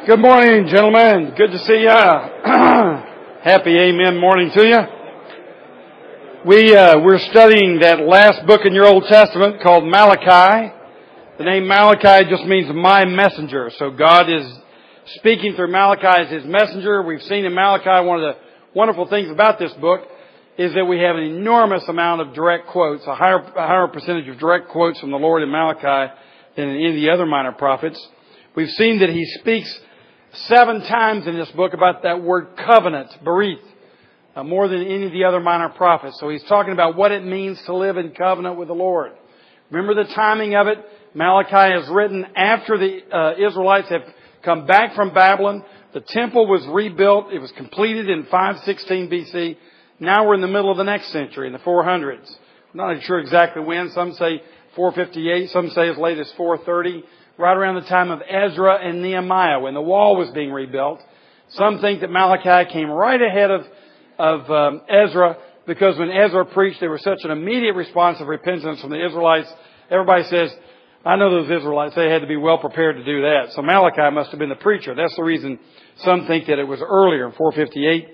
Good morning, gentlemen. Good to see ya. Happy Amen morning to you. We're studying that last book in your Old Testament called Malachi. The name Malachi just means my messenger. So God is speaking through Malachi as His messenger. We've seen in Malachi one of the wonderful things about this book is that we have an enormous amount of direct quotes, a higher percentage of direct quotes from the Lord in Malachi than in any of the other minor prophets. We've seen that He speaks 7 times in this book about that word covenant, berith, more than any of the other minor prophets. So He's talking about what it means to live in covenant with the Lord. Remember the timing of it? Malachi is written after the Israelites have come back from Babylon. The temple was rebuilt. It was completed in 516 BC. Now we're in the middle of the next century, in the 400s. I'm not sure exactly when. Some say 458. Some say as late as 430. Right around the time of Ezra and Nehemiah, when the wall was being rebuilt. Some think that Malachi came right ahead of Ezra, because when Ezra preached, there was such an immediate response of repentance from the Israelites. Everybody says, I know those Israelites, they had to be well prepared to do that. So Malachi must have been the preacher. That's the reason some think that it was earlier, in 458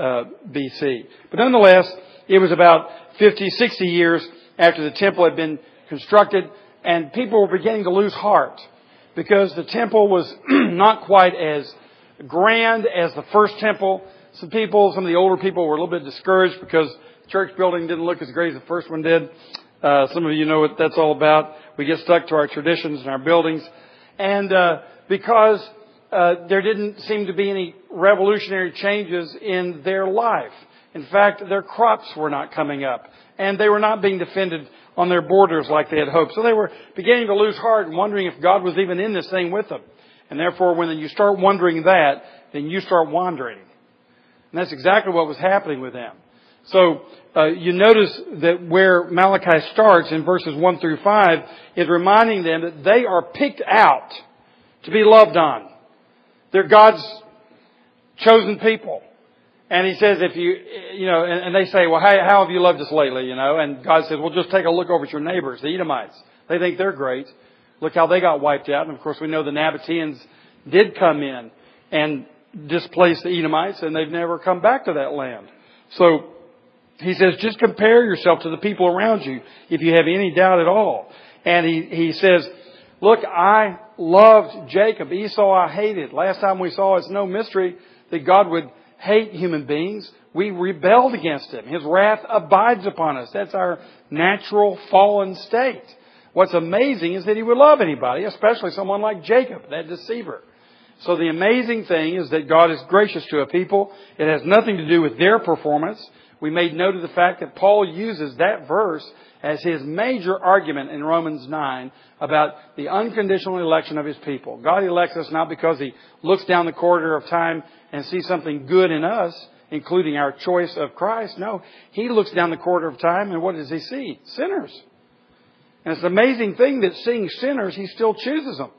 BC. But nonetheless, it was about 50, 60 years after the temple had been constructed, and people were beginning to lose heart, because the temple was not quite as grand as the first temple. Some of the older people were a little bit discouraged because the church building didn't look as great as the first one did. Some of you know what that's all about. We get stuck to our traditions and our buildings. And because there didn't seem to be any revolutionary changes in their life. In fact, their crops were not coming up. And they were not being defended on their borders like they had hoped. So they were beginning to lose heart and wondering if God was even in this thing with them. And therefore, when you start wondering that, then you start wandering. And that's exactly what was happening with them. So you notice that where Malachi starts in verses 1 through 5 is reminding them that they are picked out to be loved on. They're God's chosen people. And He says, and they say, well, how have you loved us lately, And God says, well, just take a look over at your neighbors, the Edomites. They think they're great. Look how they got wiped out. And of course, we know the Nabateans did come in and displace the Edomites, and they've never come back to that land. So He says, just compare yourself to the people around you if you have any doubt at all. And He says, look, I loved Jacob. Esau I hated. Last time we saw, it's no mystery that God would hate human beings. We rebelled against Him. His wrath abides upon us. That's our natural fallen state. What's amazing is that He would love anybody, especially someone like Jacob, that deceiver. So the amazing thing is that God is gracious to a people. It has nothing to do with their performance. We made note of the fact that Paul uses that verse as his major argument in Romans 9 about the unconditional election of His people. God elects us not because He looks down the corridor of time and sees something good in us, including our choice of Christ. No, He looks down the corridor of time, and what does He see? Sinners. And it's an amazing thing that seeing sinners, He still chooses them.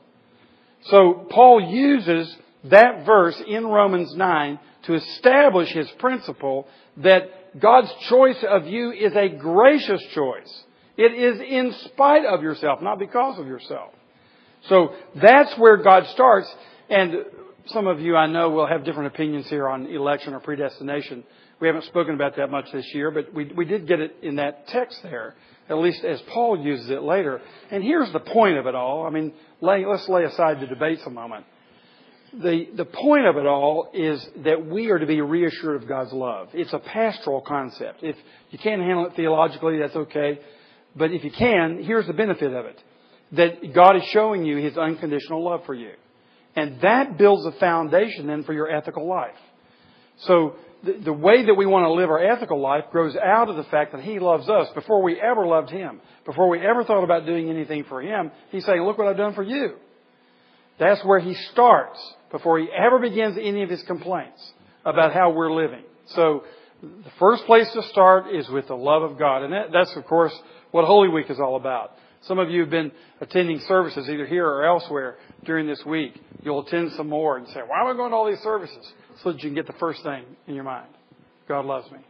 So Paul uses that verse in Romans 9 to establish his principle that God's choice of you is a gracious choice. It is in spite of yourself, not because of yourself. So that's where God starts. And some of you I know will have different opinions here on election or predestination. We haven't spoken about that much this year, but we did get it in that text there, at least as Paul uses it later. And here's the point of it all. I mean, let's lay aside the debates a moment. The point of it all is that we are to be reassured of God's love. It's a pastoral concept. If you can't handle it theologically, that's okay. But if you can, here's the benefit of it. That God is showing you His unconditional love for you. And that builds a foundation then for your ethical life. So the way that we want to live our ethical life grows out of the fact that He loves us. Before we ever loved Him, before we ever thought about doing anything for Him, He's saying, look what I've done for you. That's where He starts before He ever begins any of His complaints about how we're living. So the first place to start is with the love of God. And that's, of course, what Holy Week is all about. Some of you have been attending services either here or elsewhere during this week. You'll attend some more and say, why am I going to all these services? So that you can get the first thing in your mind. God loves me.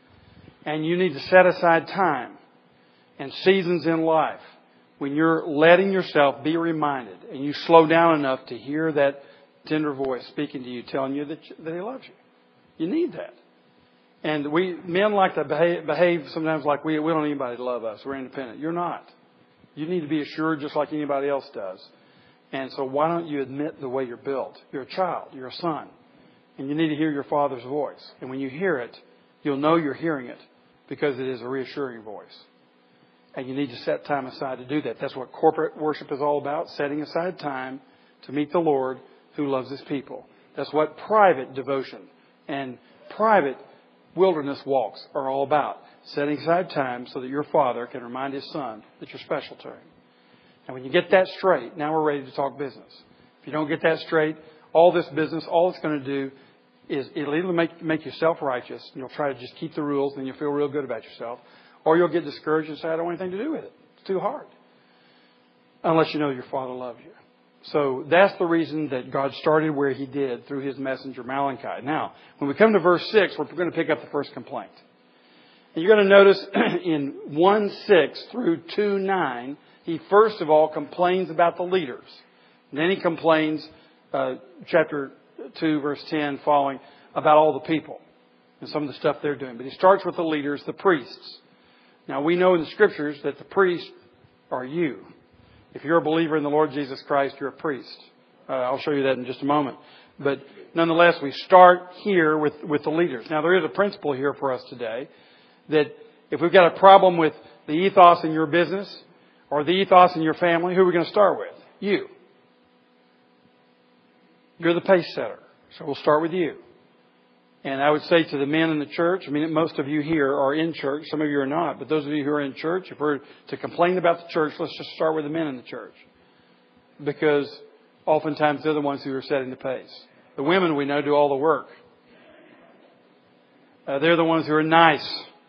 And you need to set aside time and seasons in life when you're letting yourself be reminded and you slow down enough to hear that tender voice speaking to you, telling you that He loves you. You need that. And men like to behave sometimes like we don't need anybody to love us. We're independent. You're not. You need to be assured just like anybody else does. And so why don't you admit the way you're built? You're a child. You're a son. And you need to hear your Father's voice. And when you hear it, you'll know you're hearing it because it is a reassuring voice. And you need to set time aside to do that. That's what corporate worship is all about, setting aside time to meet the Lord who loves His people. That's what private devotion and private wilderness walks are all about. Setting aside time so that your Father can remind His Son that you're special to Him. And when you get that straight, now we're ready to talk business. If you don't get that straight, all this business, all it's going to do is it'll either make you self-righteous, and you'll try to just keep the rules, and then you'll feel real good about yourself, or you'll get discouraged and say, I don't want anything to do with it. It's too hard. Unless you know your Father loves you. So that's the reason that God started where He did through His messenger Malachi. Now, when we come to verse 6, we're going to pick up the first complaint. And you're going to notice in 1:6 through 2:9, he first of all complains about the leaders. And then he complains, chapter 2, verse 10 following, about all the people and some of the stuff they're doing. But he starts with the leaders, the priests. Now, we know in the Scriptures that the priests are you. If you're a believer in the Lord Jesus Christ, you're a priest. I'll show you that in just a moment. But nonetheless, we start here with the leaders. Now, there is a principle here for us today that if we've got a problem with the ethos in your business or the ethos in your family, who are we going to start with? You. You're the pace setter. So we'll start with you. And I would say to the men in the church, most of you here are in church. Some of you are not. But those of you who are in church, if we're to complain about the church, let's just start with the men in the church. Because oftentimes they're the ones who are setting the pace. The women, we know, do all the work. They're the ones who are nice.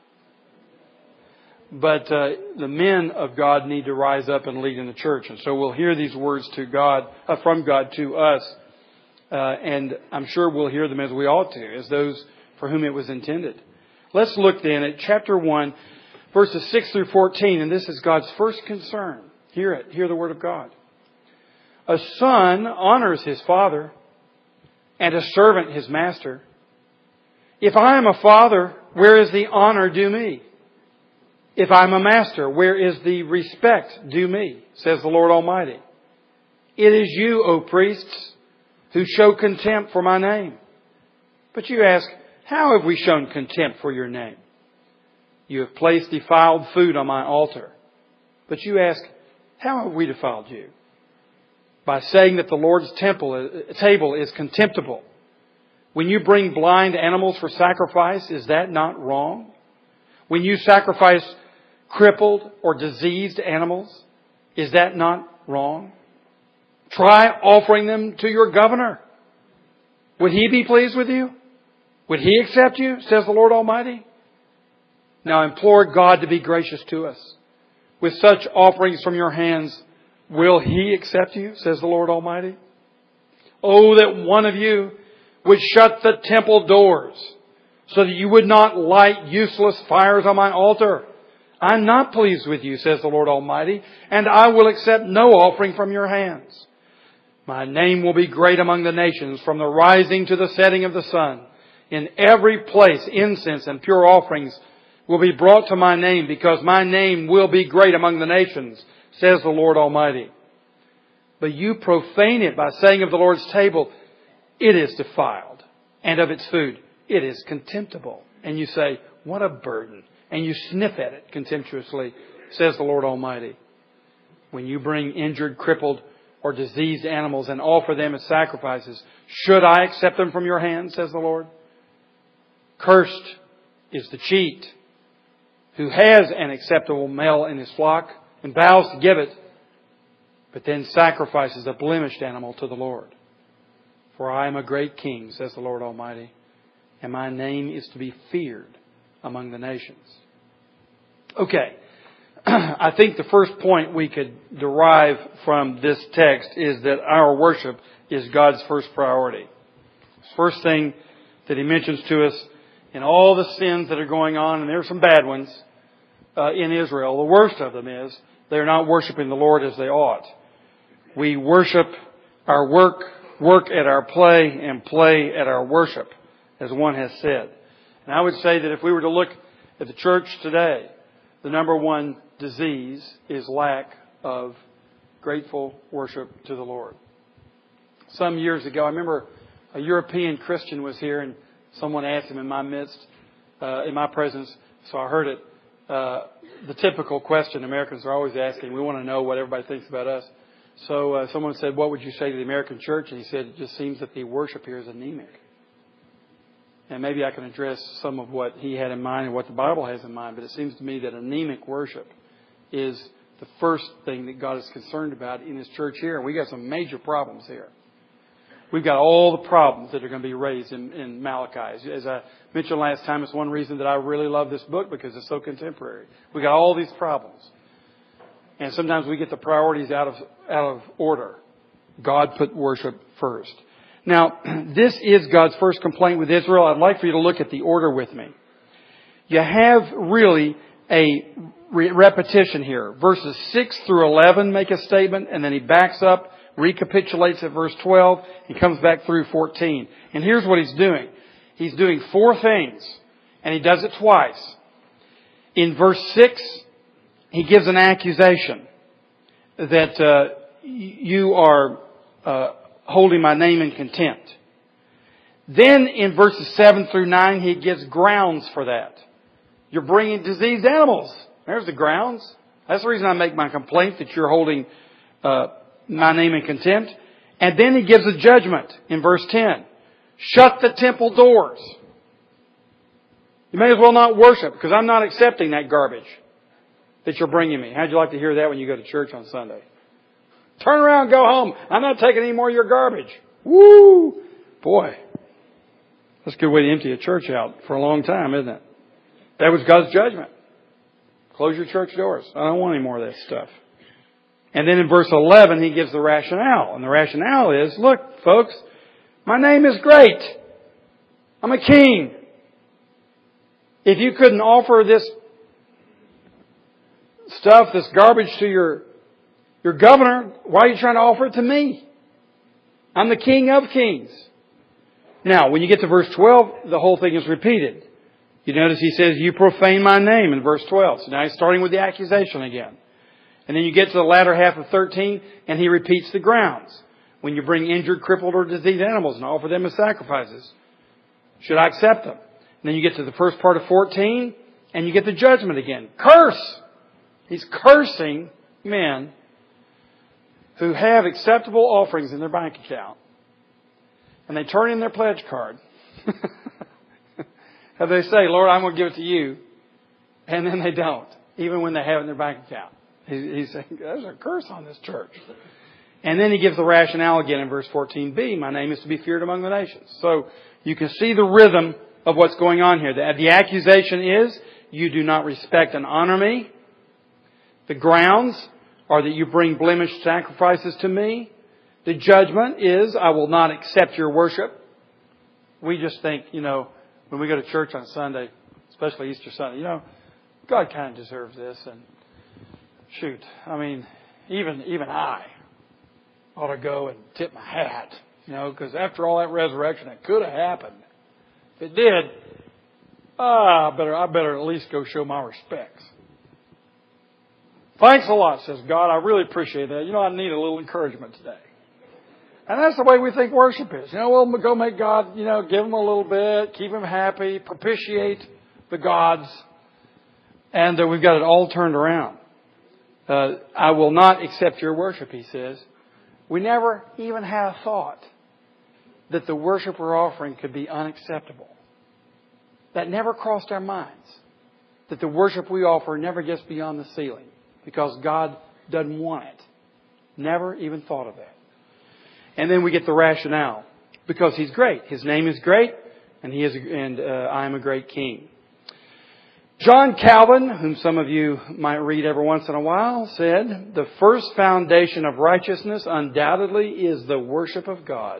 But the men of God need to rise up and lead in the church. And so we'll hear these words from God to us. And I'm sure we'll hear them as we ought to, as those for whom it was intended. Let's look then at chapter 1, verses 6 through 14. And this is God's first concern. Hear it. Hear the word of God. A son honors his father, and a servant his master. If I am a father, where is the honor due me? If I am a master, where is the respect due me? Says the Lord Almighty. It is you, O priests, who show contempt for my name. But you ask, how have we shown contempt for your name? You have placed defiled food on my altar. But you ask, how have we defiled you? By saying that the Lord's table is contemptible. When you bring blind animals for sacrifice, is that not wrong? When you sacrifice crippled or diseased animals, is that not wrong? Try offering them to your governor. Would he be pleased with you? Would he accept you, says the Lord Almighty? Now implore God to be gracious to us. With such offerings from your hands, will He accept you, says the Lord Almighty? Oh, that one of you would shut the temple doors so that you would not light useless fires on my altar. I'm not pleased with you, says the Lord Almighty, and I will accept no offering from your hands. My name will be great among the nations, from the rising to the setting of the sun. In every place, incense and pure offerings will be brought to my name, because my name will be great among the nations, says the Lord Almighty. But you profane it by saying of the Lord's table, it is defiled, and of its food, it is contemptible. And you say, what a burden. And you sniff at it contemptuously, says the Lord Almighty. When you bring injured, crippled, or diseased animals and offer them as sacrifices, should I accept them from your hand, says the Lord? Cursed is the cheat who has an acceptable male in his flock and vows to give it, but then sacrifices a blemished animal to the Lord. For I am a great king, says the Lord Almighty, and my name is to be feared among the nations. Okay. I think the first point we could derive from this text is that our worship is God's first priority. First thing that He mentions to us in all the sins that are going on, and there are some bad ones in Israel. The worst of them is they're not worshiping the Lord as they ought. We worship our work. work at our play and play at our worship, as one has said. And I would say that if we were to look at the church today, the number one disease is lack of grateful worship to the Lord. Some years ago, I remember a European Christian was here and someone asked him in my midst, in my presence, so I heard it, the typical question Americans are always asking. We want to know what everybody thinks about us. So someone said, what would you say to the American church? And he said, it just seems that the worship here is anemic. And maybe I can address some of what he had in mind and what the Bible has in mind. But it seems to me that anemic worship is the first thing that God is concerned about in His church here. And we got some major problems here. We've got all the problems that are going to be raised in Malachi. As I mentioned last time, it's one reason that I really love this book because it's so contemporary. We got all these problems. And sometimes we get the priorities out of order. God put worship first. Now, this is God's first complaint with Israel. I'd like for you to look at the order with me. You have really a repetition here. Verses 6 through 11 make a statement, and then he backs up, recapitulates at verse 12, and comes back through 14. And here's what he's doing. He's doing four things, and he does it twice. In verse 6, he gives an accusation that you are holding my name in contempt. Then in verses 7 through 9, he gives grounds for that. You're bringing diseased animals. There's the grounds. That's the reason I make my complaint, that you're holding my name in contempt. And then he gives a judgment in verse 10. Shut the temple doors. You may as well not worship because I'm not accepting that garbage that you're bringing me. How'd you like to hear that when you go to church on Sunday? Turn around and go home. I'm not taking any more of your garbage. Woo! Boy, that's a good way to empty a church out for a long time, isn't it? That was God's judgment. Close your church doors. I don't want any more of that stuff. And then in verse 11, he gives the rationale. And the rationale is, look, folks, my name is great. I'm a king. If you couldn't offer this stuff, this garbage to your governor, why are you trying to offer it to me? I'm the King of Kings. Now, when you get to verse 12, the whole thing is repeated. You notice he says, you profane my name in verse 12. So now he's starting with the accusation again. And then you get to the latter half of 13, and he repeats the grounds. When you bring injured, crippled, or diseased animals and offer them as sacrifices, should I accept them? And then you get to the first part of 14, and you get the judgment again. Curse! He's cursing men who have acceptable offerings in their bank account. And they turn in their pledge card. And they say, Lord, I'm going to give it to you. And then they don't, even when they have it in their bank account. He's saying, there's a curse on this church. And then he gives the rationale again in verse 14b. My name is to be feared among the nations. So you can see the rhythm of what's going on here. The accusation is, you do not respect and honor me. The grounds are that you bring blemished sacrifices to me. The judgment is, I will not accept your worship. We just think, when we go to church on Sunday, especially Easter Sunday, God kind of deserves this. And shoot, even I ought to go and tip my hat, because after all that resurrection, it could have happened. If it did, I better at least go show my respects. Thanks a lot, says God. I really appreciate that. I need a little encouragement today. And that's the way we think worship is. We'll go make God, give Him a little bit, keep Him happy, propitiate the gods. And we've got it all turned around. I will not accept your worship, he says. We never even had a thought that the worship we're offering could be unacceptable. That never crossed our minds. That the worship we offer never gets beyond the ceiling. Because God doesn't want it. Never even thought of that. And then we get the rationale. Because He's great. His name is great. And I am a great king. John Calvin, whom some of you might read every once in a while, said, the first foundation of righteousness undoubtedly is the worship of God.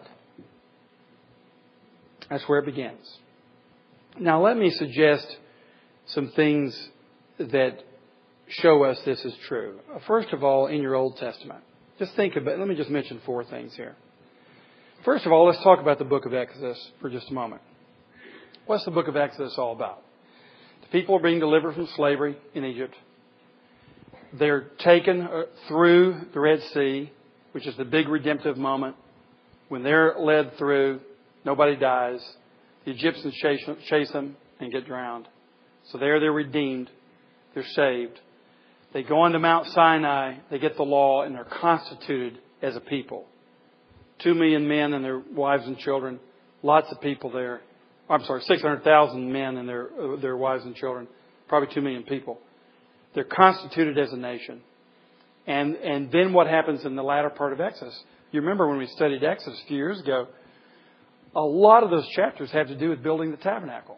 That's where it begins. Now let me suggest some things that show us this is true. First of all, in your Old Testament. Just think about it. Let me just mention four things here. First of all, let's talk about the book of Exodus for just a moment. What's the book of Exodus all about? The people are being delivered from slavery in Egypt. They're taken through the Red Sea, which is the big redemptive moment. When they're led through, nobody dies. The Egyptians chase them and get drowned. So there they're redeemed. They're saved. They go on to Mount Sinai. They get the law and they're constituted as a people. 2 million men and their wives and children. Lots of people there. 600,000 men and their wives and children. Probably 2 million people. They're constituted as a nation. And then what happens in the latter part of Exodus? You remember when we studied Exodus a few years ago, a lot of those chapters have to do with building the tabernacle.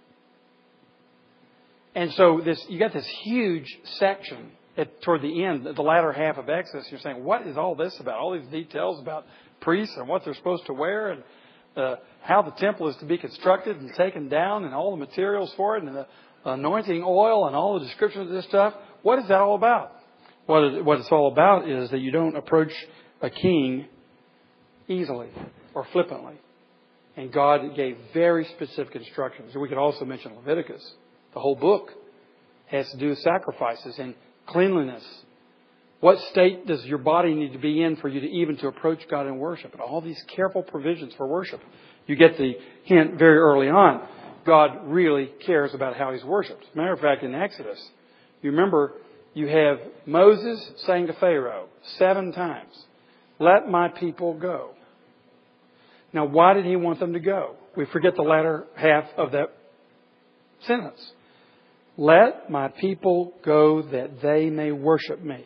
And so you got this huge section toward the end, the latter half of Exodus. You're saying, what is all this about? All these details about priests and what they're supposed to wear and how the temple is to be constructed and taken down and all the materials for it and the anointing oil and all the descriptions of this stuff. What is that all about? What it's all about is that you don't approach a king easily or flippantly. And God gave very specific instructions. We could also mention Leviticus. The whole book has to do with sacrifices and cleanliness. What state does your body need to be in for you to even to approach God in worship? And all these careful provisions for worship. You get the hint very early on. God really cares about how He's worshipped. As a matter of fact, in Exodus, you remember you have Moses saying to Pharaoh 7 times, "Let my people go." Now, why did He want them to go? We forget the latter half of that sentence. Let my people go that they may worship me.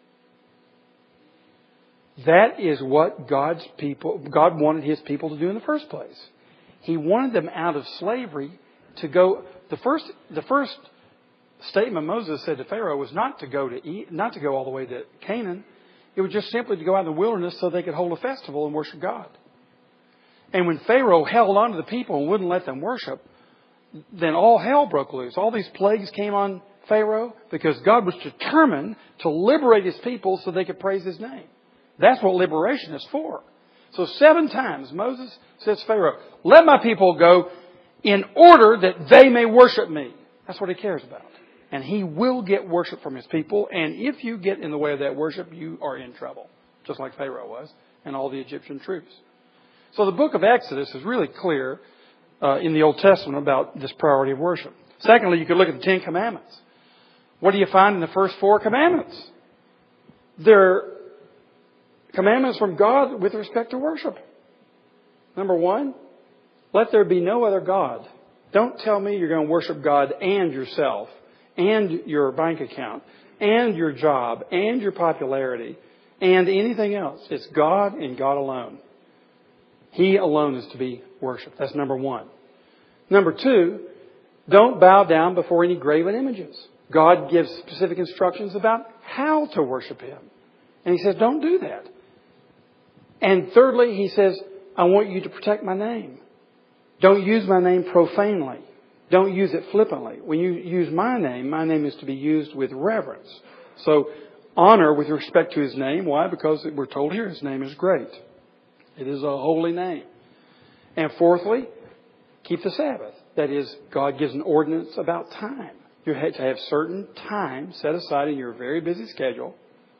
That is what God wanted His people to do in the first place. He wanted them out of slavery to go. The first statement Moses said to Pharaoh was not to go all the way to Canaan. It was just simply to go out in the wilderness so they could hold a festival and worship God. And when Pharaoh held on to the people and wouldn't let them worship, then all hell broke loose. All these plagues came on Pharaoh because God was determined to liberate His people so they could praise His name. That's what liberation is for. So 7 times Moses says to Pharaoh, "Let my people go in order that they may worship me." That's what He cares about. And He will get worship from His people. And if you get in the way of that worship, you are in trouble. Just like Pharaoh was and all the Egyptian troops. So the book of Exodus is really clear in the Old Testament about this priority of worship. Secondly, you could look at the 10 Commandments. What do you find in the first 4 commandments? They're commandments from God with respect to worship. Number 1, let there be no other God. Don't tell me you're going to worship God and yourself and your bank account and your job and your popularity and anything else. It's God and God alone. He alone is to be worshipped. That's number 1. Number 2, don't bow down before any graven images. God gives specific instructions about how to worship Him. And He says, don't do that. And thirdly, He says, I want you to protect my name. Don't use my name profanely. Don't use it flippantly. When you use my name is to be used with reverence. So honor with respect to His name. Why? Because we're told here His name is great. It is a holy name. And fourthly, keep the Sabbath. That is, God gives an ordinance about time. You have to have certain time set aside in your very busy schedule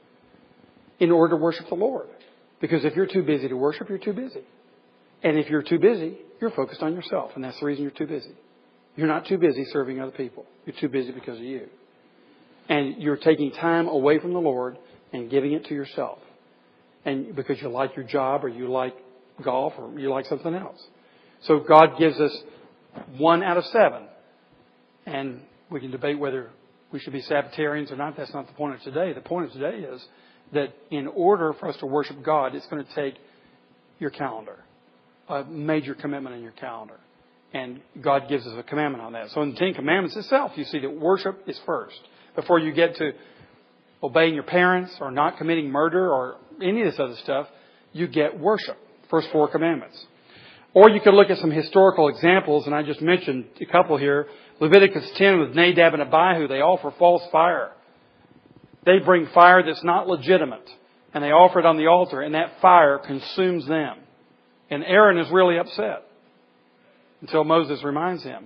in order to worship the Lord. Because if you're too busy to worship, you're too busy. And if you're too busy, you're focused on yourself. And that's the reason you're too busy. You're not too busy serving other people. You're too busy because of you. And you're taking time away from the Lord and giving it to yourself. And because you like your job or you like golf or you like something else. So God gives us 1 out of 7. And we can debate whether we should be Sabbatarians or not. That's not the point of today. The point of today is that in order for us to worship God, it's going to take your calendar. A major commitment in your calendar. And God gives us a commandment on that. So in the 10 Commandments itself, you see that worship is first. Before you get to obeying your parents or not committing murder or any of this other stuff, you get worship. First 4 commandments. Or you could look at some historical examples, and I just mentioned a couple here. Leviticus 10 with Nadab and Abihu, they offer false fire. They bring fire that's not legitimate, and they offer it on the altar, and that fire consumes them. And Aaron is really upset until Moses reminds him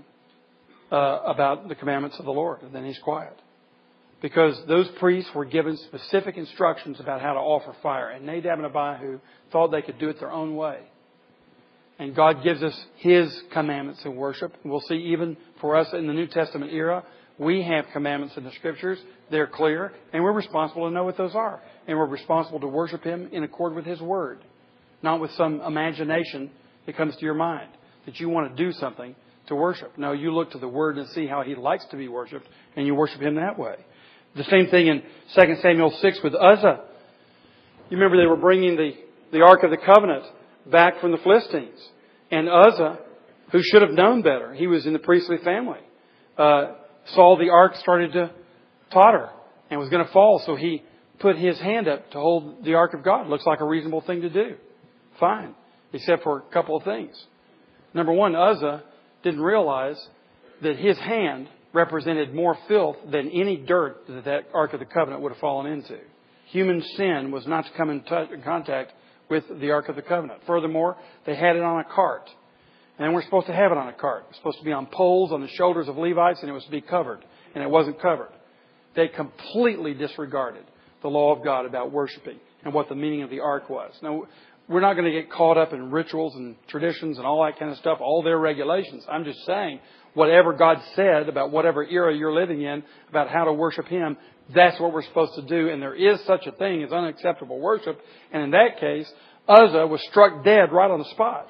about the commandments of the Lord. And then he's quiet. Because those priests were given specific instructions about how to offer fire. And Nadab and Abihu thought they could do it their own way. And God gives us His commandments in worship. And we'll see even for us in the New Testament era, we have commandments in the Scriptures. They're clear. And we're responsible to know what those are. And we're responsible to worship Him in accord with His Word. Not with some imagination that comes to your mind that you want to do something to worship. No, you look to the Word and see how He likes to be worshipped. And you worship Him that way. The same thing in 2 Samuel 6 with Uzzah. You remember they were bringing the Ark of the Covenant back from the Philistines. And Uzzah, who should have known better, he was in the priestly family, saw the Ark started to totter and was going to fall. So he put his hand up to hold the Ark of God. Looks like a reasonable thing to do. Fine. Except for a couple of things. Number one, Uzzah didn't realize that his hand represented more filth than any dirt that Ark of the Covenant would have fallen into. Human sin was not to come in contact with the Ark of the Covenant. Furthermore, they had it on a cart. And we're supposed to have it on a cart. It was supposed to be on poles on the shoulders of Levites, and it was to be covered. And it wasn't covered. They completely disregarded the law of God about worshiping and what the meaning of the ark was. Now, we're not going to get caught up in rituals and traditions and all that kind of stuff, all their regulations. I'm just saying, whatever God said about whatever era you're living in, about how to worship Him, that's what we're supposed to do. And there is such a thing as unacceptable worship. And in that case, Uzzah was struck dead right on the spot.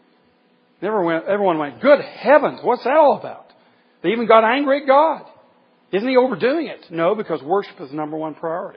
Everyone went, good heavens, what's that all about? They even got angry at God. Isn't He overdoing it? No, because worship is the number one priority.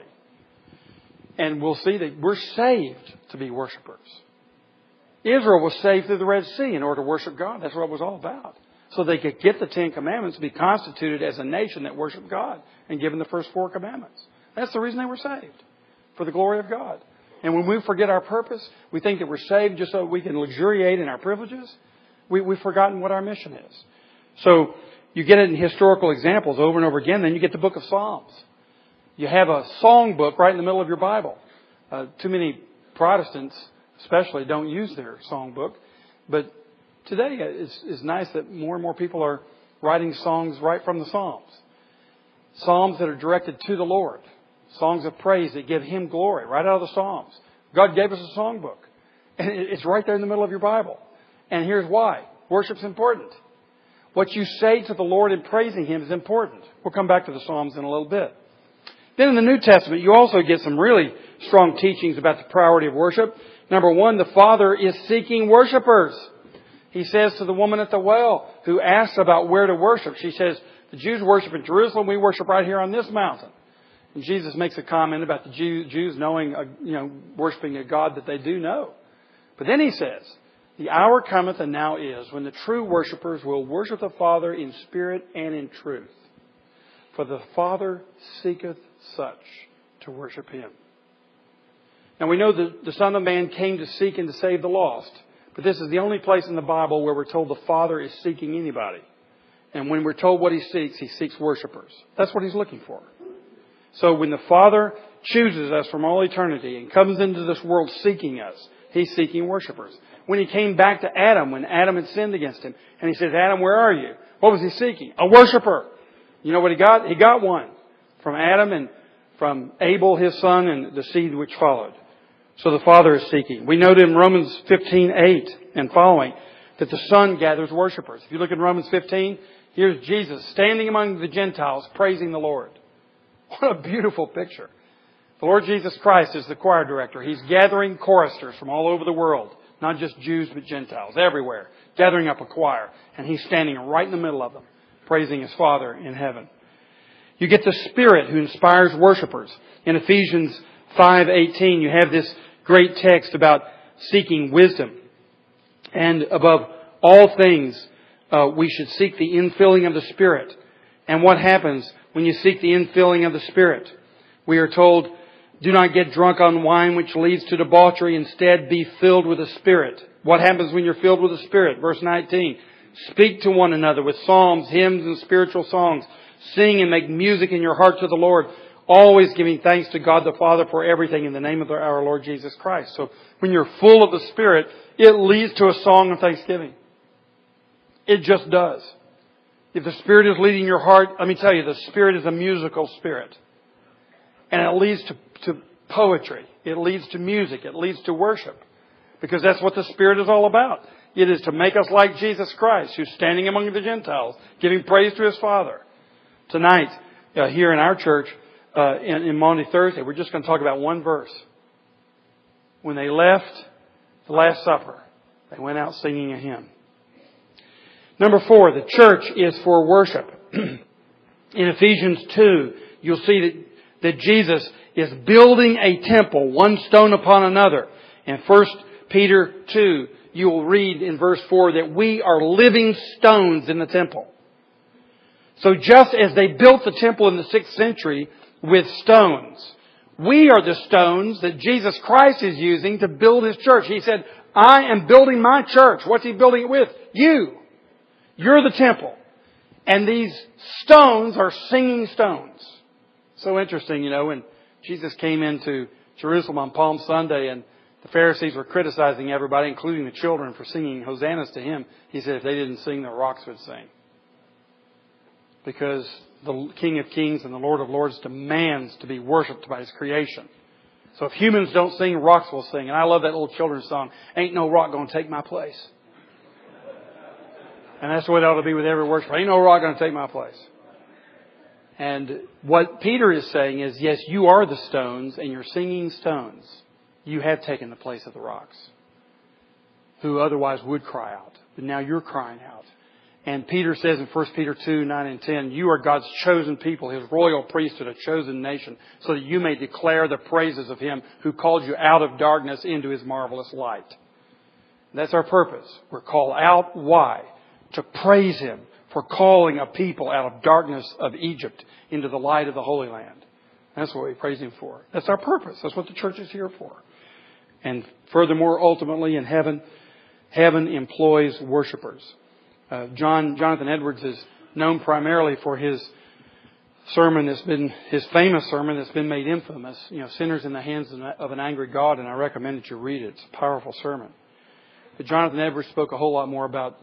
And we'll see that we're saved to be worshipers. Israel was saved through the Red Sea in order to worship God. That's what it was all about. So they could get the 10 Commandments, be constituted as a nation that worshiped God and given the first 4 commandments. That's the reason they were saved, for the glory of God. And when we forget our purpose, we think that we're saved just so we can luxuriate in our privileges. We've forgotten what our mission is. So you get it in historical examples over and over again. Then you get the book of Psalms. You have a song book right in the middle of your Bible. Too many Protestants, especially, don't use their song book. But today it's nice that more and more people are writing songs right from the Psalms. Psalms that are directed to the Lord. Songs of praise that give Him glory right out of the Psalms. God gave us a song book. And it's right there in the middle of your Bible. And here's why. Worship's important. What you say to the Lord in praising Him is important. We'll come back to the Psalms in a little bit. Then in the New Testament, you also get some really strong teachings about the priority of worship. Number one, the Father is seeking worshipers. He says to the woman at the well who asks about where to worship, she says, the Jews worship in Jerusalem, we worship right here on this mountain. And Jesus makes a comment about the Jews knowing, worshiping a God that they do know. But then He says, the hour cometh and now is when the true worshipers will worship the Father in spirit and in truth. For the Father seeketh such to worship Him. Now we know that the Son of Man came to seek and to save the lost. But this is the only place in the Bible where we're told the Father is seeking anybody. And when we're told what He seeks worshipers. That's what He's looking for. So when the Father chooses us from all eternity and comes into this world seeking us, He's seeking worshipers. When He came back to Adam, when Adam had sinned against Him, and He said, Adam, where are you? What was He seeking? A worshiper. You know what He got? He got one. From Adam and from Abel, his son, and the seed which followed. So the Father is seeking. We note in Romans 15:8 and following that the Son gathers worshipers. If you look at Romans 15, here's Jesus standing among the Gentiles praising the Lord. What a beautiful picture. The Lord Jesus Christ is the choir director. He's gathering choristers from all over the world. Not just Jews, but Gentiles. Everywhere. Gathering up a choir. And He's standing right in the middle of them, praising His Father in heaven. You get the Spirit who inspires worshipers. In Ephesians 5:18, you have this great text about seeking wisdom. And above all things, we should seek the infilling of the Spirit. And what happens when you seek the infilling of the Spirit? We are told, do not get drunk on wine which leads to debauchery. Instead, be filled with the Spirit. What happens when you're filled with the Spirit? Verse 19. Speak to one another with psalms, hymns, and spiritual songs. Sing and make music in your heart to the Lord. always giving thanks to God the Father for everything in the name of our Lord Jesus Christ. So when you're full of the Spirit, it leads to a song of thanksgiving. It just does. If the Spirit is leading your heart, let me tell you, the Spirit is a musical spirit. And it leads to poetry. It leads to music. It leads to worship. Because that's what the Spirit is all about. It is to make us like Jesus Christ, who's standing among the Gentiles, giving praise to His Father. Tonight, here in our church, in Maundy Thursday, we're just going to talk about one verse. When they left the Last Supper, they went out singing a hymn. Number 4, the church is for worship. In Ephesians 2, you'll see that Jesus is building a temple, one stone upon another. In 1 Peter 2, you will read in verse 4 that we are living stones in the temple. So just as they built the temple in the 6th century with stones, we are the stones that Jesus Christ is using to build His church. He said, I am building my church. What's He building it with? You. You're the temple. And these stones are singing stones. So interesting, when Jesus came into Jerusalem on Palm Sunday and the Pharisees were criticizing everybody, including the children, for singing hosannas to Him. He said if they didn't sing, the rocks would sing. Because the King of Kings and the Lord of Lords demands to be worshipped by His creation. So if humans don't sing, rocks will sing. And I love that little children's song, Ain't No Rock Gonna Take My Place. And that's what it ought to be with every worship. Ain't no rock gonna take my place. And what Peter is saying is, yes, you are the stones and you're singing stones. You have taken the place of the rocks, who otherwise would cry out. But now you're crying out. And Peter says in 1 Peter 2, 9 and 10, you are God's chosen people, His royal priesthood, a chosen nation, so that you may declare the praises of Him who called you out of darkness into His marvelous light. And that's our purpose. We're called out. Why? To praise Him for calling a people out of darkness of Egypt into the light of the Holy Land. That's what we praise Him for. That's our purpose. That's what the church is here for. And furthermore, ultimately in heaven employs worshipers. Jonathan Edwards is known primarily for his sermon his famous sermon that's been made infamous, Sinners in the Hands of an Angry God, and I recommend that you read it. It's a powerful sermon. But Jonathan Edwards spoke a whole lot more about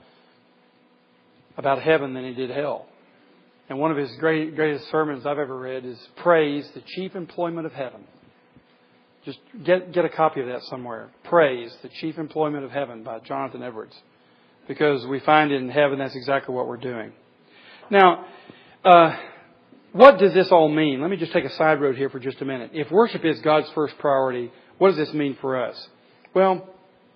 heaven than he did hell. And one of his greatest sermons I've ever read is Praise, the Chief Employment of Heaven. Just get a copy of that somewhere. Praise, the Chief Employment of Heaven by Jonathan Edwards. Because we find in heaven that's exactly what we're doing. Now, what does this all mean? Let me just take a side road here for just a minute. If worship is God's first priority, what does this mean for us? Well,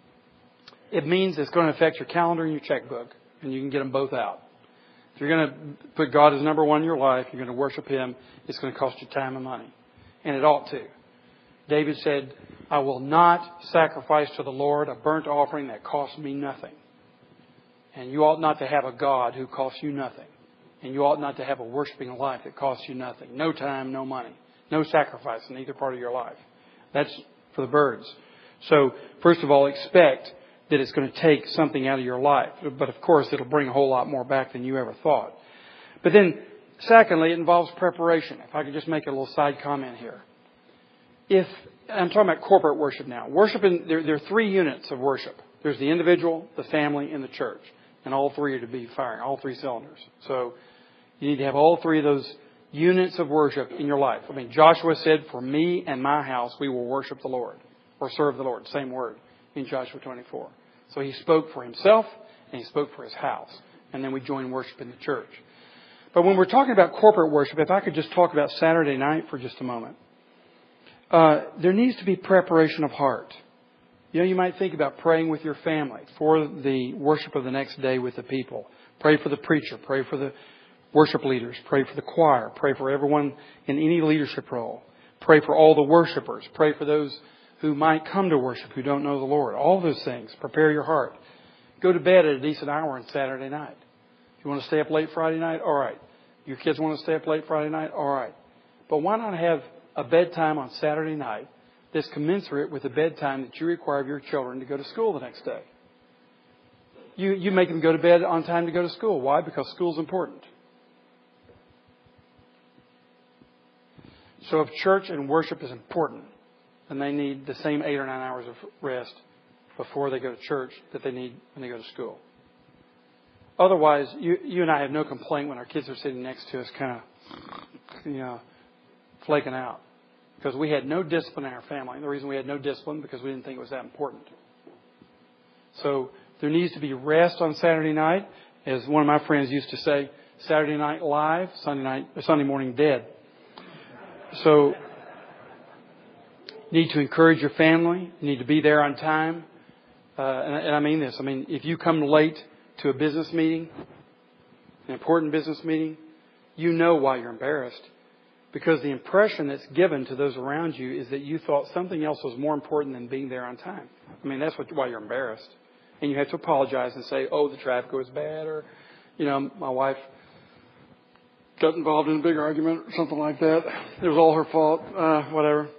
it means it's going to affect your calendar and your checkbook. And you can get them both out. If you're going to put God as number one in your life, you're going to worship Him, it's going to cost you time and money. And it ought to. David said, I will not sacrifice to the Lord a burnt offering that costs me nothing. And you ought not to have a God who costs you nothing. And you ought not to have a worshiping life that costs you nothing. No time, no money. No sacrifice in either part of your life. That's for the birds. So, first of all, expect that it's going to take something out of your life. But of course, it'll bring a whole lot more back than you ever thought. But then, secondly, it involves preparation. If I could just make a little side comment here. I'm talking about corporate worship now. There are 3 units of worship. There's the individual, the family, and the church. And all 3 are to be firing, all 3 cylinders. So you need to have all 3 of those units of worship in your life. Joshua said, for me and my house, we will worship the Lord. Or serve the Lord. Same word in Joshua 24. So he spoke for himself and he spoke for his house. And then we join worship in the church. But when we're talking about corporate worship, if I could just talk about Saturday night for just a moment. There needs to be preparation of heart. You might think about praying with your family for the worship of the next day with the people. Pray for the preacher. Pray for the worship leaders. Pray for the choir. Pray for everyone in any leadership role. Pray for all the worshipers. Pray for those who might come to worship who don't know the Lord. All those things. Prepare your heart. Go to bed at a decent hour on Saturday night. If you want to stay up late Friday night, all right. Your kids want to stay up late Friday night, all right. But why not have a bedtime on Saturday night that's commensurate with the bedtime that you require of your children to go to school the next day? You make them go to bed on time to go to school. Why? Because school's important. So if church and worship is important, then they need the same 8 or 9 hours of rest before they go to church that they need when they go to school. Otherwise, you and I have no complaint when our kids are sitting next to us kind of, flaking out. Because we had no discipline in our family. And the reason we had no discipline because we didn't think it was that important. So there needs to be rest on Saturday night. As one of my friends used to say, Saturday night live, Sunday morning dead. So you need to encourage your family. You need to be there on time. And I mean this. I mean, if you come late to a business meeting, an important business meeting, you know why you're embarrassed. Because the impression that's given to those around you is that you thought something else was more important than being there on time. I mean, that's why you're embarrassed. And you have to apologize and say, oh, the traffic was bad, or, my wife got involved in a big argument or something like that. It was all her fault, whatever.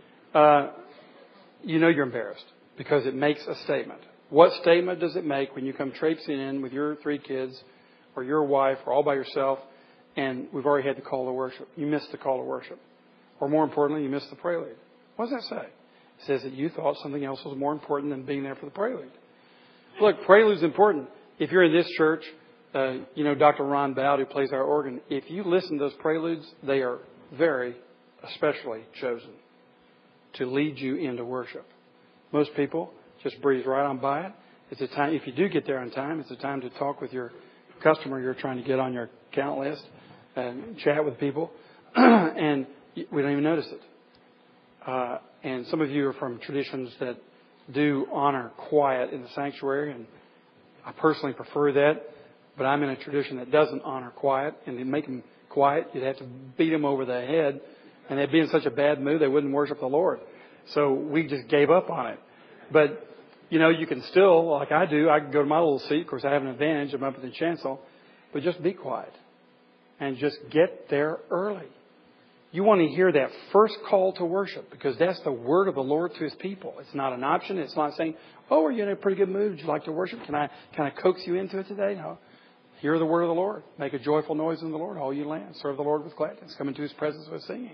You're embarrassed because it makes a statement. What statement does it make when you come traipsing in with your 3 kids or your wife or all by yourself and we've already had the call to worship? You missed the call to worship. Or more importantly, you missed the prelude. What does that say? It says that you thought something else was more important than being there for the prelude. Look, prelude's important. If you're in this church, Dr. Ron Bowd, who plays our organ, if you listen to those preludes, they are very especially chosen to lead you into worship. Most people just breeze right on by it. It's a time, if you do get there on time, it's a time to talk with your customer you're trying to get on your account list and chat with people. And we don't even notice it. And some of you are from traditions that do honor quiet in the sanctuary, and I personally prefer that. But I'm in a tradition that doesn't honor quiet, and to make them quiet, you'd have to beat them over the head, and they'd be in such a bad mood they wouldn't worship the Lord. So we just gave up on it. But, you can still, like I do, I can go to my little seat. Of course, I have an advantage. I'm up at the chancel. But just be quiet and just get there early. You want to hear that first call to worship because that's the word of the Lord to His people. It's not an option. It's not saying, oh, are you in a pretty good mood? Would you like to worship? Can I kind of coax you into it today? No. Hear the word of the Lord. Make a joyful noise in the Lord, all you land. Serve the Lord with gladness. Come into His presence with singing.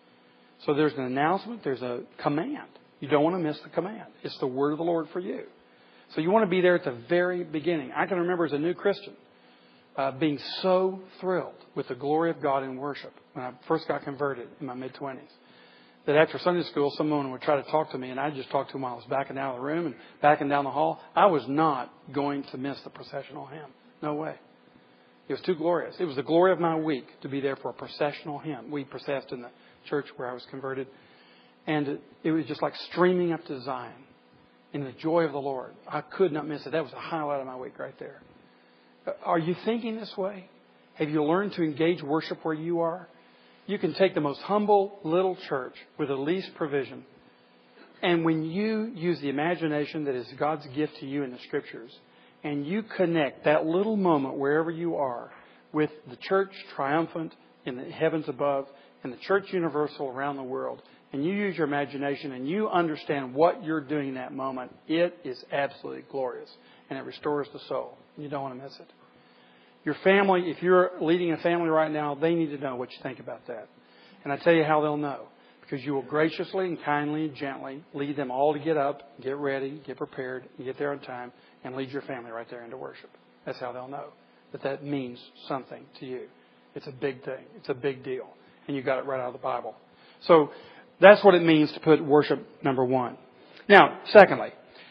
So there's an announcement. There's a command. You don't want to miss the command. It's the word of the Lord for you. So you want to be there at the very beginning. I can remember as a new Christian being so thrilled with the glory of God in worship when I first got converted in my mid-20s. That after Sunday school, someone would try to talk to me, and I'd just talk to him while I was backing out of the room and backing down the hall. I was not going to miss the processional hymn. No way. It was too glorious. It was the glory of my week to be there for a processional hymn. We processed in the church where I was converted. And it was just like streaming up to Zion in the joy of the Lord. I could not miss it. That was the highlight of my week right there. Are you thinking this way? Have you learned to engage worship where you are? You can take the most humble little church with the least provision. And when you use the imagination that is God's gift to you in the Scriptures, and you connect that little moment wherever you are with the church triumphant in the heavens above and the church universal around the world, and you use your imagination and you understand what you're doing in that moment, it is absolutely glorious. And it restores the soul. You don't want to miss it. Your family, if you're leading a family right now, they need to know what you think about that. And I tell you how they'll know. Because you will graciously and kindly and gently lead them all to get up, get ready, get prepared, and get there on time, and lead your family right there into worship. That's how they'll know that means something to you. It's a big thing. It's a big deal. And you got it right out of the Bible. So that's what it means to put worship number 1. Now, secondly,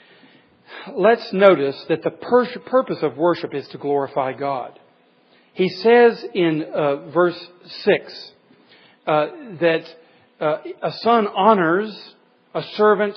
let's notice that the purpose of worship is to glorify God. He says in verse 6 that a son honors, a servant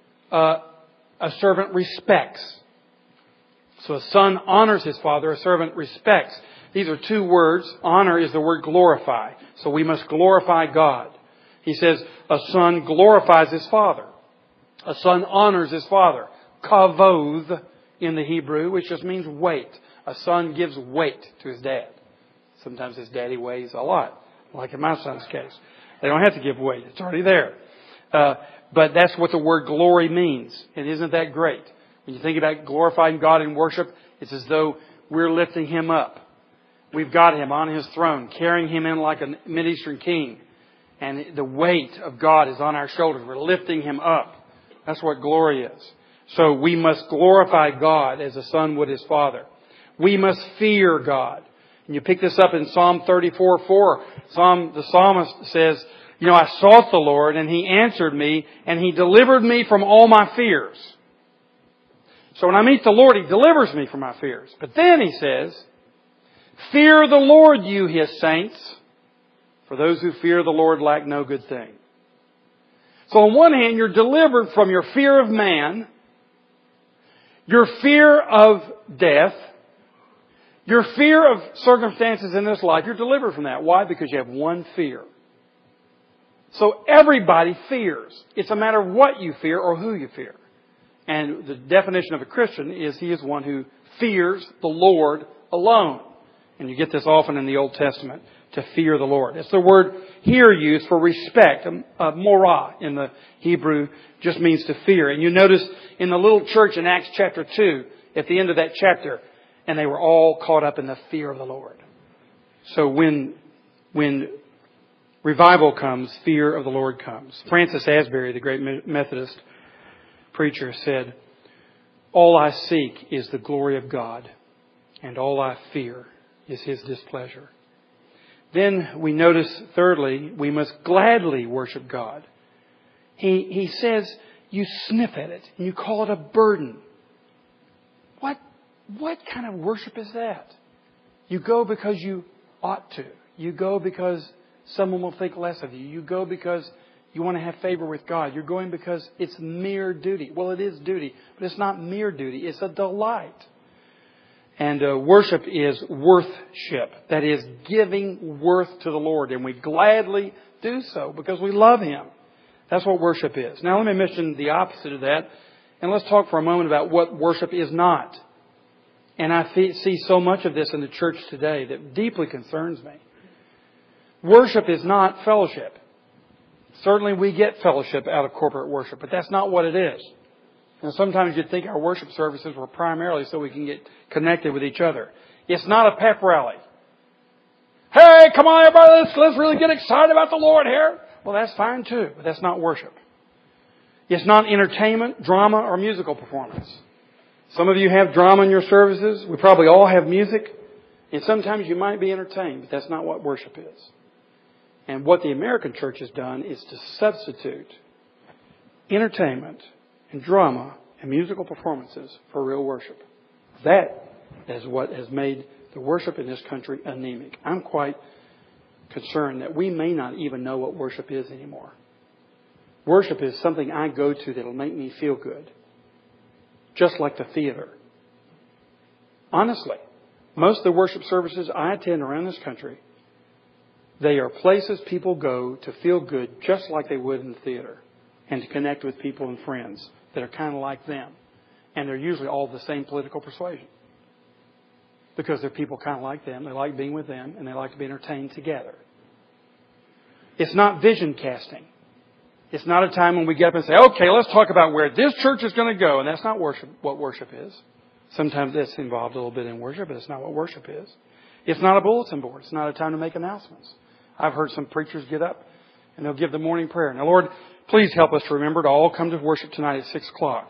respects. So a son honors his father, a servant respects. These are two words. Honor is the word glorify. So we must glorify God. He says a son glorifies his father. A son honors his father. Kavod in the Hebrew, which just means weight. A son gives weight to his dad. Sometimes his daddy weighs a lot, like in my son's case. They don't have to give weight. It's already there. But that's what the word glory means. And isn't that great? When you think about glorifying God in worship, it's as though we're lifting Him up. We've got Him on His throne, carrying Him in like a Mideastern king. And the weight of God is on our shoulders. We're lifting Him up. That's what glory is. So we must glorify God as a son would his father. We must fear God. And you pick this up in Psalm 34:4. The psalmist says, I sought the Lord and He answered me and He delivered me from all my fears. So when I meet the Lord, He delivers me from my fears. But then He says, fear the Lord, you His saints, for those who fear the Lord lack no good thing. So on one hand, you're delivered from your fear of man, your fear of death, your fear of circumstances in this life. You're delivered from that. Why? Because you have one fear. So everybody fears. It's a matter of what you fear or who you fear. And the definition of a Christian is he is one who fears the Lord alone. And you get this often in the Old Testament, to fear the Lord. It's the word here used for respect. Morah in the Hebrew just means to fear. And you notice in the little church in Acts chapter 2, at the end of that chapter, and they were all caught up in the fear of the Lord. So when revival comes, fear of the Lord comes. Francis Asbury, the great Methodist preacher, said, all I seek is the glory of God, and all I fear is His displeasure. Then we notice, thirdly, we must gladly worship God. He says you sniff at it and you call it a burden. What kind of worship is that? You go because you ought to. You go because someone will think less of you. You go because you want to have favor with God. You're going because it's mere duty. Well, it is duty, but it's not mere duty. It's a delight. And worship is worthship. That is giving worth to the Lord. And we gladly do so because we love Him. That's what worship is. Now let me mention the opposite of that. And let's talk for a moment about what worship is not. And I see so much of this in the church today that deeply concerns me. Worship is not fellowship. Certainly we get fellowship out of corporate worship, but that's not what it is. And sometimes you'd think our worship services were primarily so we can get connected with each other. It's not a pep rally. Hey, come on everybody, let's really get excited about the Lord here. Well, that's fine too, but that's not worship. It's not entertainment, drama, or musical performance. Some of you have drama in your services. We probably all have music. And sometimes you might be entertained, but that's not what worship is. And what the American church has done is to substitute entertainment and drama and musical performances for real worship. That is what has made the worship in this country anemic. I'm quite concerned that we may not even know what worship is anymore. Worship is something I go to that will make me feel good. Just like the theater. Honestly, most of the worship services I attend around this country, they are places people go to feel good just like they would in the theater. And to connect with people and friends that are kind of like them. And they're usually all the same political persuasion. Because they're people kind of like them. They like being with them. And they like to be entertained together. It's not vision casting. It's not a time when we get up and say, okay, let's talk about where this church is going to go. And that's not worship. What worship is. Sometimes that's involved a little bit in worship, but it's not what worship is. It's not a bulletin board. It's not a time to make announcements. I've heard some preachers get up and they'll give the morning prayer. Now, Lord, please help us to remember to all come to worship tonight at 6 o'clock.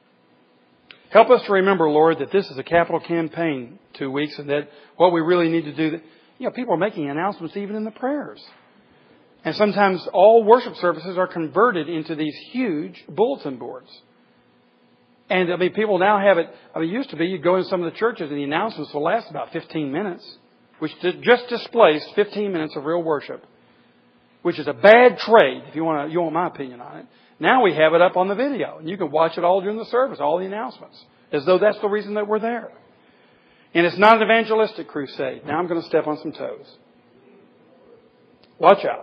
Help us to remember, Lord, that this is a capital campaign 2 weeks and that what we really need to do, people are making announcements even in the prayers. And sometimes all worship services are converted into these huge bulletin boards. And people now have it. It used to be you'd go in some of the churches and the announcements will last about 15 minutes, which just displaced 15 minutes of real worship, which is a bad trade if you want my opinion on it. Now we have it up on the video and you can watch it all during the service, all the announcements, as though that's the reason that we're there. And it's not an evangelistic crusade. Now I'm going to step on some toes. Watch out.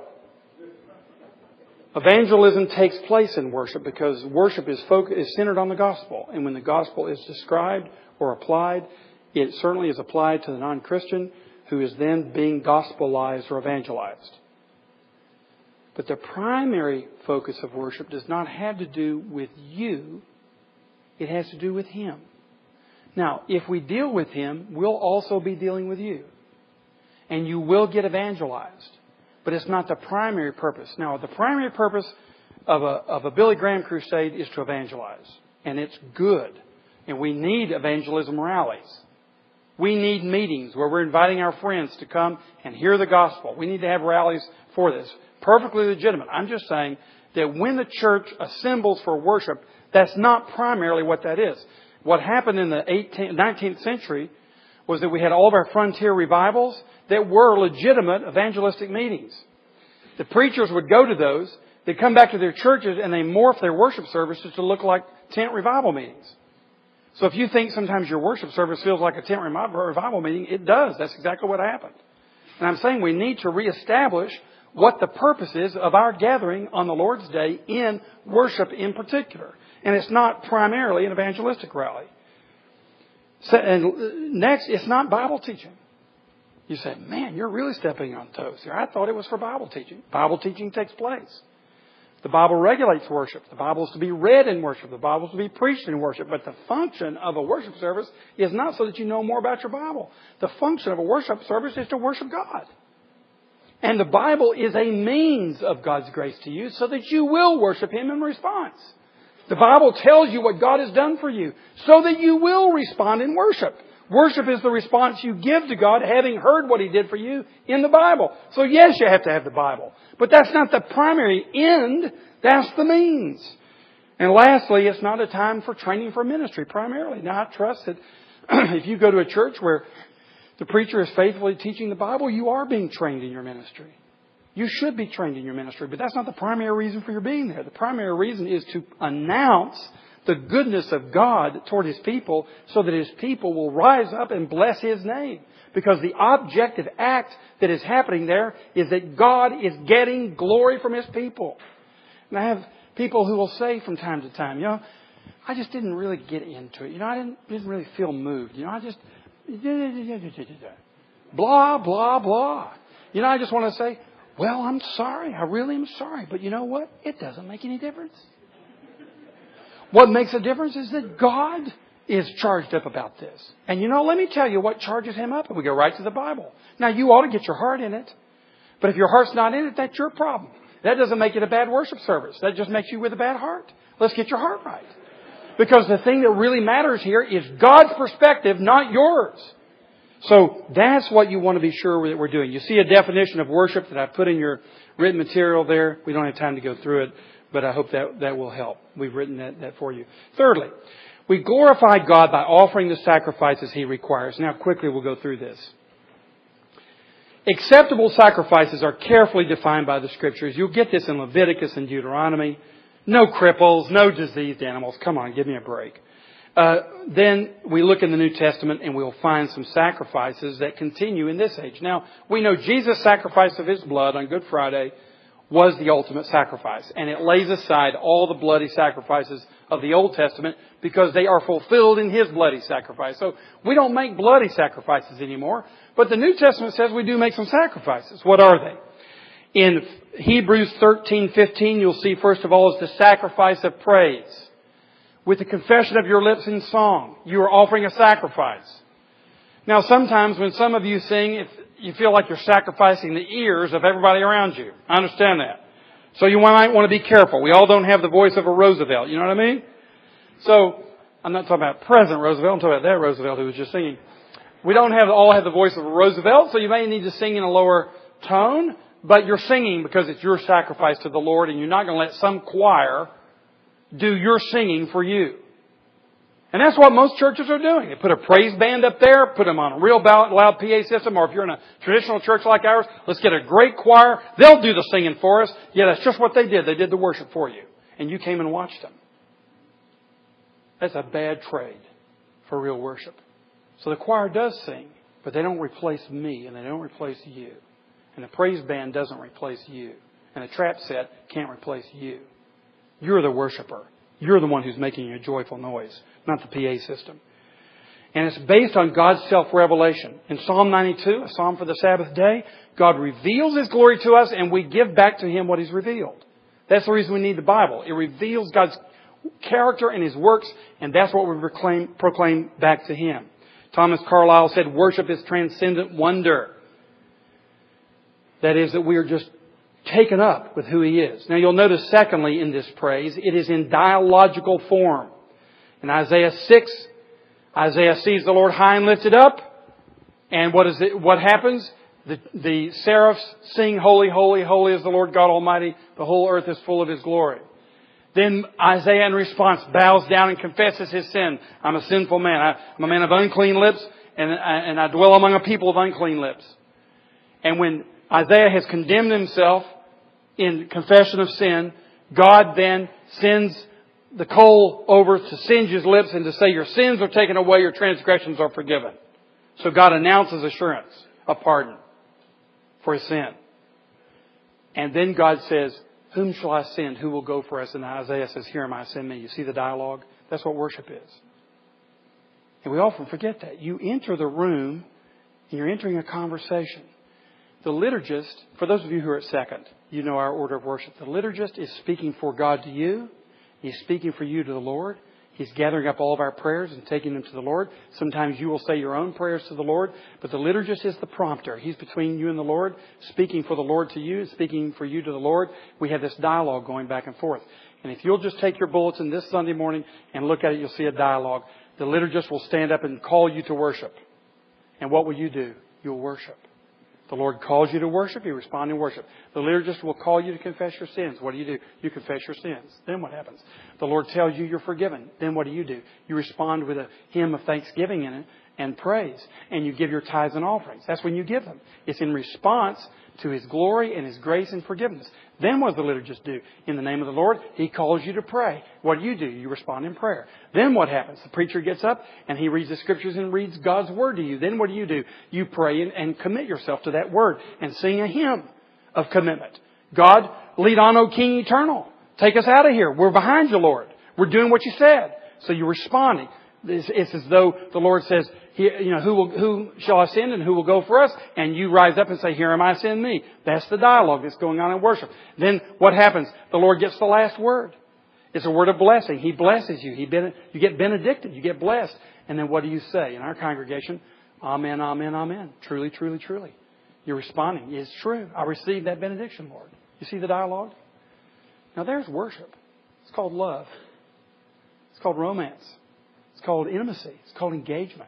Evangelism takes place in worship because worship is centered on the gospel. And when the gospel is described or applied, it certainly is applied to the non-Christian who is then being gospelized or evangelized. But the primary focus of worship does not have to do with you. It has to do with Him. Now, if we deal with Him, we'll also be dealing with you. And you will get evangelized. but it's not the primary purpose. Now, the primary purpose of a Billy Graham crusade is to evangelize. And it's good. And we need evangelism rallies. We need meetings where we're inviting our friends to come and hear the gospel. We need to have rallies for this. Perfectly legitimate. I'm just saying that when the church assembles for worship, that's not primarily what that is. What happened in the 19th century was that we had all of our frontier revivals that were legitimate evangelistic meetings. The preachers would go to those. They'd come back to their churches and they morph their worship services to look like tent revival meetings. So if you think sometimes your worship service feels like a tent revival meeting, it does. That's exactly what happened. And I'm saying we need to reestablish what the purpose is of our gathering on the Lord's Day in worship in particular. And it's not primarily an evangelistic rally. So, and next, it's not Bible teaching. You say, man, you're really stepping on toes here. I thought it was for Bible teaching. Bible teaching takes place. The Bible regulates worship. The Bible is to be read in worship. The Bible is to be preached in worship. But the function of a worship service is not so that you know more about your Bible. The function of a worship service is to worship God. And the Bible is a means of God's grace to you so that you will worship Him in response. The Bible tells you what God has done for you so that you will respond in worship. Worship is the response you give to God having heard what He did for you in the Bible. So yes, you have to have the Bible. But that's not the primary end. That's the means. And lastly, it's not a time for training for ministry primarily. Now, I trust that if you go to a church where the preacher is faithfully teaching the Bible, you are being trained in your ministry. You should be trained in your ministry, but that's not the primary reason for your being there. The primary reason is to announce the goodness of God toward His people so that His people will rise up and bless His name. Because the objective act that is happening there is that God is getting glory from His people. And I have people who will say from time to time, I just didn't really get into it. I didn't really feel moved. I just blah, blah, blah. I just want to say, well, I'm sorry. I really am sorry. But you know what? It doesn't make any difference. What makes a difference is that God is charged up about this. And let me tell you what charges Him up. And we go right to the Bible. Now, you ought to get your heart in it. But if your heart's not in it, that's your problem. That doesn't make it a bad worship service. That just makes you with a bad heart. Let's get your heart right. Because the thing that really matters here is God's perspective, not yours. So that's what you want to be sure that we're doing. You see a definition of worship that I put in your written material there. We don't have time to go through it, but I hope that will help. We've written that for you. Thirdly, we glorify God by offering the sacrifices He requires. Now quickly we'll go through this. Acceptable sacrifices are carefully defined by the Scriptures. You'll get this in Leviticus and Deuteronomy. No cripples, no diseased animals. Come on, give me a break. Then we look in the New Testament and we'll find some sacrifices that continue in this age. Now, we know Jesus' sacrifice of His blood on Good Friday was the ultimate sacrifice. And it lays aside all the bloody sacrifices of the Old Testament because they are fulfilled in His bloody sacrifice. So we don't make bloody sacrifices anymore. But the New Testament says we do make some sacrifices. What are they? In Hebrews 13:15, you'll see first of all is the sacrifice of praise. With the confession of your lips in song, you are offering a sacrifice. Now, sometimes when some of you sing, you feel like you're sacrificing the ears of everybody around you. I understand that. So you might want to be careful. We all don't have the voice of a Roosevelt. You know what I mean? So, I'm not talking about President Roosevelt. I'm talking about that Roosevelt who was just singing. We don't all have the voice of a Roosevelt, so you may need to sing in a lower tone. But you're singing because it's your sacrifice to the Lord, and you're not going to let some choir do your singing for you. And that's what most churches are doing. They put a praise band up there, put them on a real loud PA system, or if you're in a traditional church like ours, let's get a great choir. They'll do the singing for us. Yeah, that's just what they did. They did the worship for you. And you came and watched them. That's a bad trade for real worship. So the choir does sing, but they don't replace me, and they don't replace you. And the praise band doesn't replace you. And the trap set can't replace you. You're the worshiper. You're the one who's making a joyful noise, not the PA system. And it's based on God's self-revelation. In Psalm 92, a psalm for the Sabbath day, God reveals His glory to us and we give back to Him what He's revealed. That's the reason we need the Bible. It reveals God's character and His works, and that's what we proclaim back to Him. Thomas Carlyle said, worship is transcendent wonder. That is, that we are just taken up with who He is. Now you'll notice secondly in this praise, it is in dialogical form. In Isaiah 6, Isaiah sees the Lord high and lifted up. And what happens? The seraphs sing, Holy, holy, holy is the Lord God Almighty. The whole earth is full of His glory. Then Isaiah in response bows down and confesses his sin. I'm a sinful man. I'm a man of unclean lips and I dwell among a people of unclean lips. And when Isaiah has condemned himself in confession of sin, God then sends the coal over to singe his lips and to say, your sins are taken away, your transgressions are forgiven. So God announces assurance of pardon for his sin. And then God says, whom shall I send? Who will go for us? And Isaiah says, here am I, send me. You see the dialogue? That's what worship is. And we often forget that. You enter the room and you're entering a conversation. The liturgist, for those of you who are at second, you know our order of worship. The liturgist is speaking for God to you. He's speaking for you to the Lord. He's gathering up all of our prayers and taking them to the Lord. Sometimes you will say your own prayers to the Lord, but the liturgist is the prompter. He's between you and the Lord, speaking for the Lord to you, speaking for you to the Lord. We have this dialogue going back and forth. And if you'll just take your bulletin this Sunday morning and look at it, you'll see a dialogue. The liturgist will stand up and call you to worship. And what will you do? You'll worship. The Lord calls you to worship, you respond in worship. The liturgist will call you to confess your sins. What do? You confess your sins. Then what happens? The Lord tells you you're forgiven. Then what do? You respond with a hymn of thanksgiving in it and praise. And you give your tithes and offerings. That's when you give them. It's in response to His glory and His grace and forgiveness. Then what does the liturgist do? In the name of the Lord, He calls you to pray. What do? You respond in prayer. Then what happens? The preacher gets up and he reads the Scriptures and reads God's Word to you. Then what do? You pray and commit yourself to that Word and sing a hymn of commitment. God, lead on, O King Eternal. Take us out of here. We're behind you, Lord. We're doing what you said. So you're responding. It's as though the Lord says, who shall I send and who will go for us? And you rise up and say, here am I, send me. That's the dialogue that's going on in worship. Then what happens? The Lord gets the last word. It's a word of blessing. He blesses you. You get benedicted. You get blessed. And then what do you say? In our congregation, Amen, Amen, Amen. Truly, truly, truly. You're responding. It's true. I received that benediction, Lord. You see the dialogue? Now there's worship. It's called love. It's called romance. It's called intimacy. It's called engagement.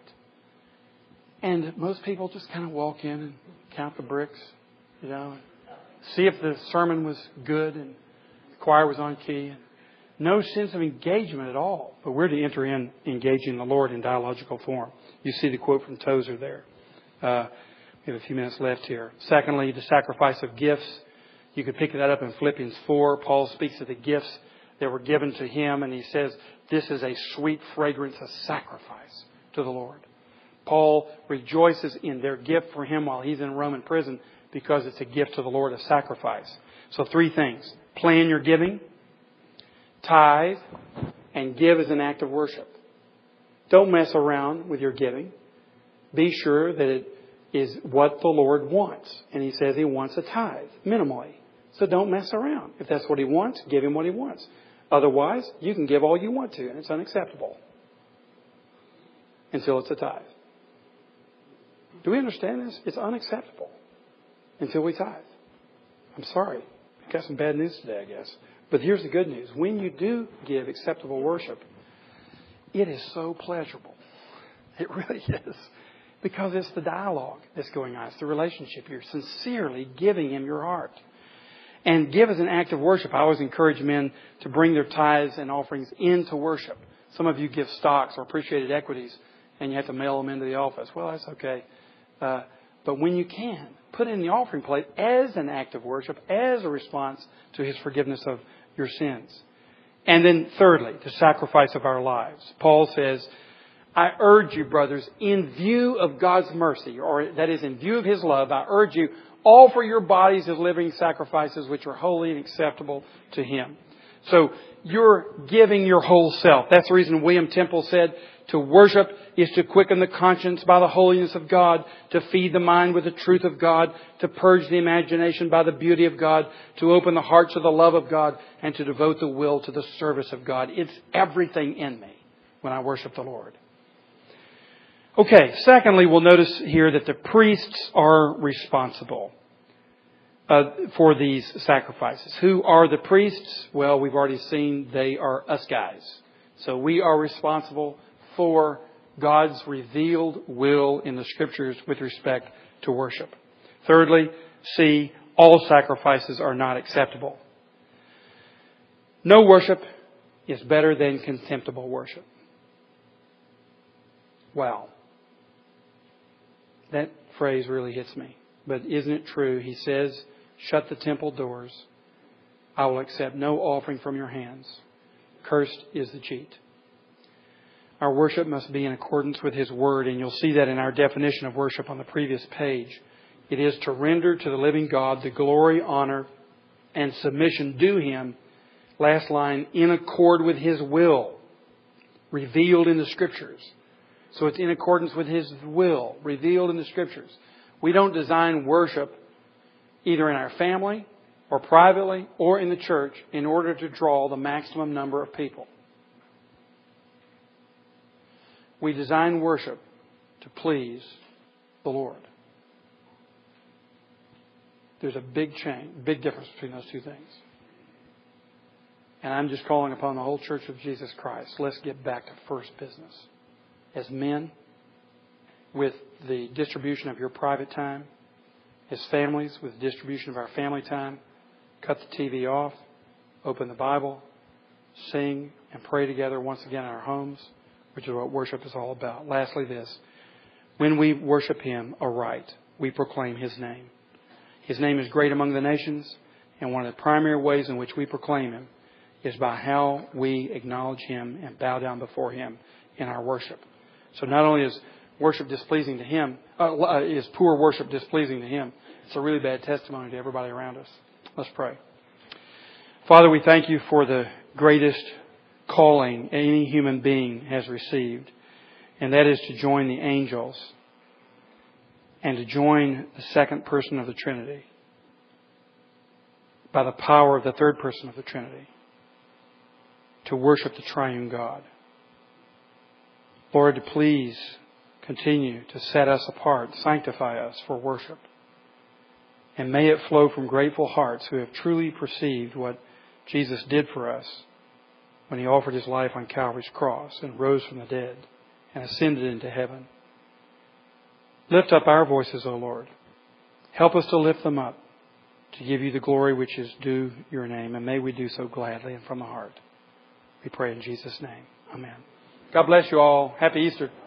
And most people just kind of walk in and count the bricks, and see if the sermon was good and the choir was on key. And no sense of engagement at all. But we're to enter in engaging the Lord in dialogical form. You see the quote from Tozer there. We have a few minutes left here. Secondly, the sacrifice of gifts. You could pick that up in Philippians 4. Paul speaks of the gifts that were given to him, and he says, this is a sweet fragrance, a sacrifice to the Lord. Paul rejoices in their gift for him while he's in Roman prison because it's a gift to the Lord, a sacrifice. So 3 things. Plan your giving, tithe, and give as an act of worship. Don't mess around with your giving. Be sure that it is what the Lord wants. And He says He wants a tithe, minimally. So don't mess around. If that's what He wants, give Him what He wants. Otherwise, you can give all you want to, and it's unacceptable until it's a tithe. Do we understand this? It's unacceptable until we tithe. I'm sorry. I've got some bad news today, I guess. But here's the good news. When you do give acceptable worship, it is so pleasurable. It really is. Because it's the dialogue that's going on. It's the relationship. You're sincerely giving Him your heart. And give as an act of worship. I always encourage men to bring their tithes and offerings into worship. Some of you give stocks or appreciated equities and you have to mail them into the office. Well, that's okay. But when you can, put it in the offering plate as an act of worship, as a response to His forgiveness of your sins. And then thirdly, the sacrifice of our lives. Paul says, I urge you, brothers, in view of God's mercy, or that is in view of His love, I urge you, offer your bodies as living sacrifices which are holy and acceptable to Him. So you're giving your whole self. That's the reason William Temple said to worship is to quicken the conscience by the holiness of God, to feed the mind with the truth of God, to purge the imagination by the beauty of God, to open the heart to the love of God, and to devote the will to the service of God. It's everything in me when I worship the Lord. Okay, secondly, we'll notice here that the priests are responsible. for these sacrifices. Who are the priests? Well, we've already seen they are us guys. So we are responsible for God's revealed will in the Scriptures with respect to worship. Thirdly, C, all sacrifices are not acceptable. No worship is better than contemptible worship. Wow. That phrase really hits me. But isn't it true? He says, shut the temple doors. I will accept no offering from your hands. Cursed is the cheat. Our worship must be in accordance with His Word, and you'll see that in our definition of worship on the previous page. It is to render to the living God the glory, honor, and submission due Him. Last line, in accord with His will, revealed in the Scriptures. So it's in accordance with His will, revealed in the Scriptures. We don't design worship either in our family or privately or in the church in order to draw the maximum number of people. We design worship to please the Lord. There's a big difference between those two things. And I'm just calling upon the whole Church of Jesus Christ. Let's get back to first business. As men, with the distribution of your private time. As families, with the distribution of our family time. Cut the TV off. Open the Bible. Sing and pray together once again in our homes, which is what worship is all about. Lastly, this. When we worship Him aright, we proclaim His name. His name is great among the nations, and one of the primary ways in which we proclaim Him is by how we acknowledge Him and bow down before Him in our worship. So not only is worship displeasing to Him, is poor worship displeasing to Him, it's a really bad testimony to everybody around us. Let's pray. Father, we thank You for the greatest calling any human being has received, and that is to join the angels and to join the second person of the Trinity by the power of the third person of the Trinity to worship the triune God. Lord, please continue to set us apart, sanctify us for worship. And may it flow from grateful hearts who have truly perceived what Jesus did for us when He offered His life on Calvary's cross and rose from the dead and ascended into heaven. Lift up our voices, O Lord. Help us to lift them up, to give You the glory which is due Your name. And may we do so gladly and from the heart. We pray in Jesus' name. Amen. God bless you all. Happy Easter.